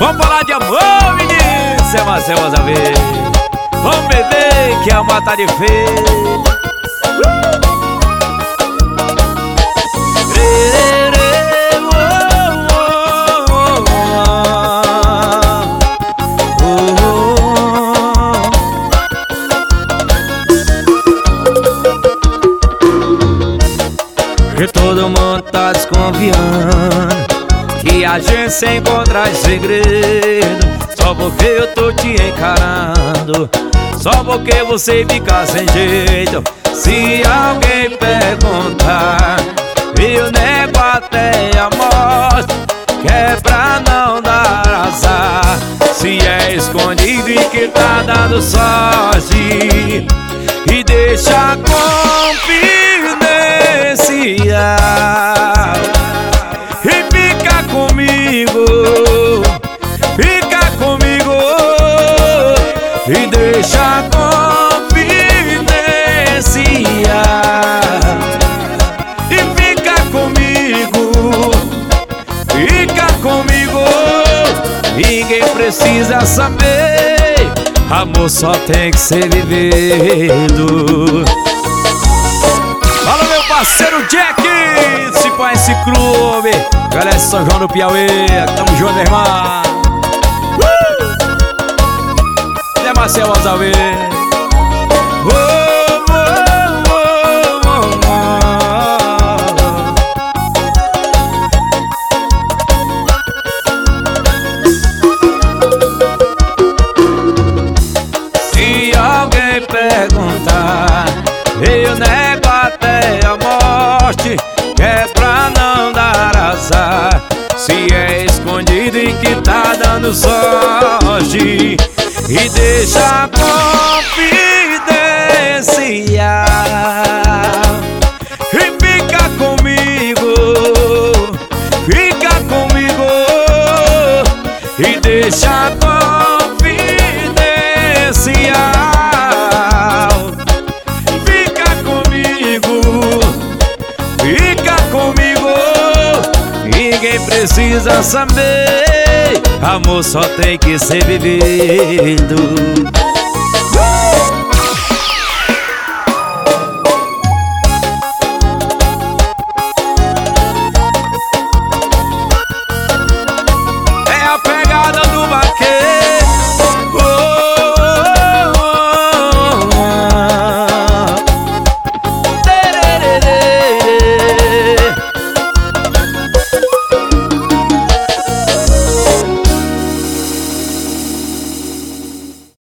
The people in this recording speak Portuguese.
Vamos falar de amor, menino. Cê Marcel a ver. Vamos beber que a mata de feio. E todo mundo tá desconfiando que a gente se encontra em segredo, só porque eu tô te encarando, só porque você fica sem jeito. Se alguém perguntar, eu nego até a morte, que é pra não dar azar. Se é escondido e que tá dando sorte, e deixa confidenciar. E fica comigo, e deixa confidenciar. E fica comigo, ninguém precisa saber, amor só tem que ser vivido. Fala, meu parceiro Jack, se põe esse clube. Galera de São João do Piauí, tamo junto, meu irmão. Zé Marcel Alzauê. Se alguém perguntar, eu nego até a morte, que é pra não dar azar. Se é escondido e que tá dando sorte, e deixa confidenciar. E fica comigo, e deixa confidenciar. Fica comigo, ninguém precisa saber, amor só tem que ser vivido.